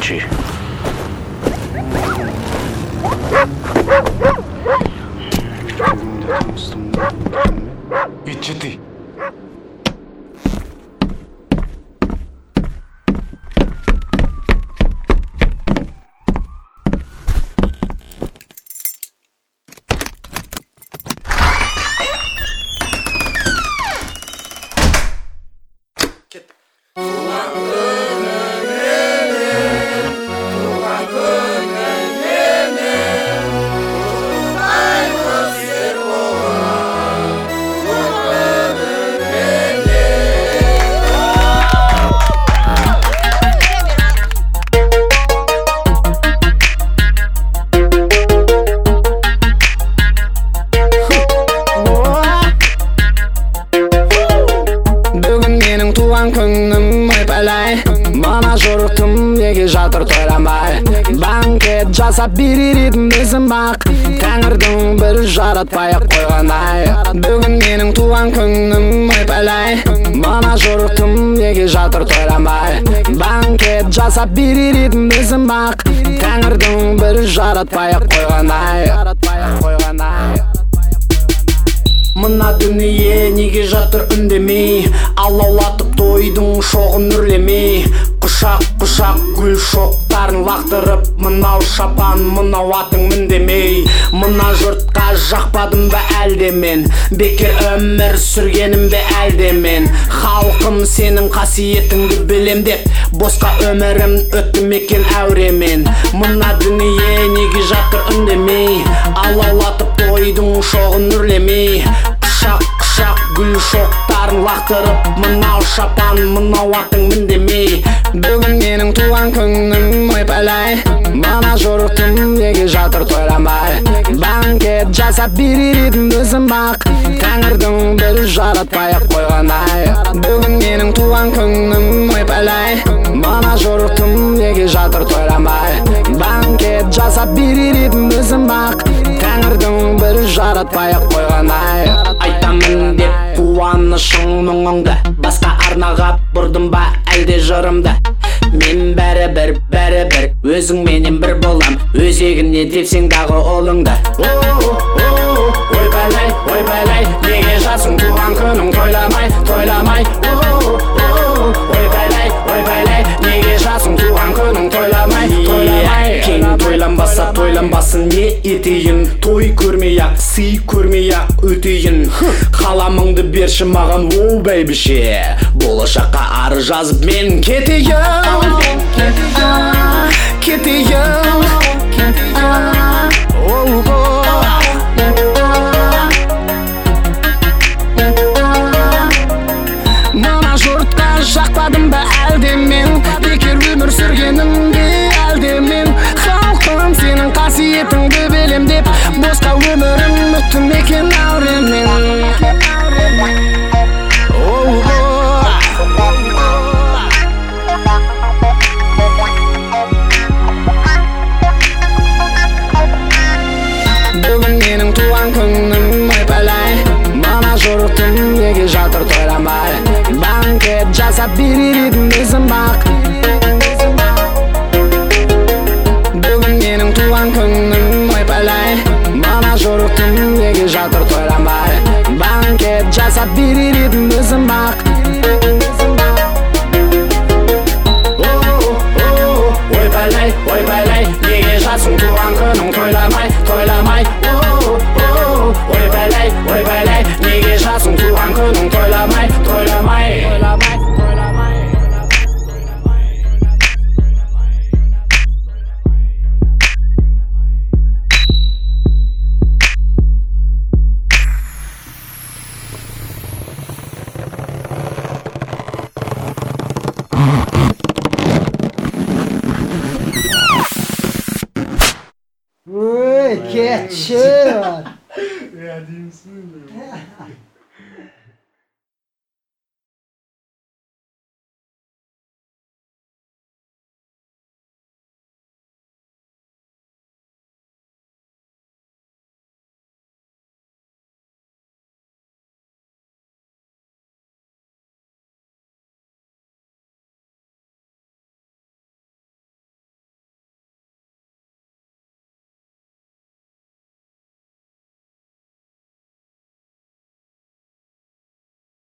Ичи. Ичи ты. Mana жорықтым неге жатыр тойламай Банкет жасап береретін біздің бақ Тәңірдің бір жаратпай-ақ қойған-ай Бүгін менің туған күнім ойпалай Mana жорықтым неге жатыр тойламай Банкет жасап береретін біздің бақ Тәңірдің бір жаратпай-ақ қойған-ай Мына дүние неге жатыр үндемей Алаулатып тойдың шоғын үрлемей Құшақ гүл шоқтарын лақтырып Мынау шапан, мынау атың міндемей Мына жұртқа жақпадым ба әлде мен Бекер өмір сүргенім бе әлде мен Халқым сенің қасиетіңді білем деп Босқа өмірім өтті мекен әуремен Мына дүние неге жатыр үндемей Алаулатып тойдың шоғын үрлемей Құшақ гүл шоқтарын лақтырып Мынау шапан, мынау атың міндемей Бүгін менің туған күнім ойпалай Mana жорықтым неге жатыр тойламай Банкет жасап береретін біздің бақ Тәңірдің бір жаратпай-ақ қойған-ай Бүгін менің туған күнім ойпалай Mana жорықтым неге жатыр тойламай Банкет жасап береретін біздің бақ Тәңірдің бір жаратпай-ақ қойған-ай Айтамын деп қуанышың мұңыңды Басқа арнаға бұрдым ба әлде жырымды Мен бәрібір өзіңменен бір болам Өзегіне тепсең дағы олыңды Ойбайлай, неге жатсың туған күнің тойламай Ойбайлай, неге жатсың туған күнің тойламай Кең тойланбаса тойланбасын не етейін Той көрмей-ақ, сый көрмей-ақ өтейін Қаламыңды берші маған, оу бәйбіше Болашаққа ары жазып мен кетейін Мана жұртқа жақпадым ба әлде мен Бекер өмір сүргенім бе әлде мен Халқым сенің қасиетіңді білем деп Босқа өмірім өтті мекен әуремен Бүгін менің туған күнім ойпалай Mana жорықтым неге жатыр тойламай Банкет жасап береретін біздің бақ Бүгін менің туған күнім ойпалай Mana жорықтым неге жатыр тойламай Банкет жасап береретін біздің бақ Ойбайлай, неге жатсың туған күнің тойламай Ойбайлай, неге жатсың туған күнің тойламай Ой, кетчер! Я один сын.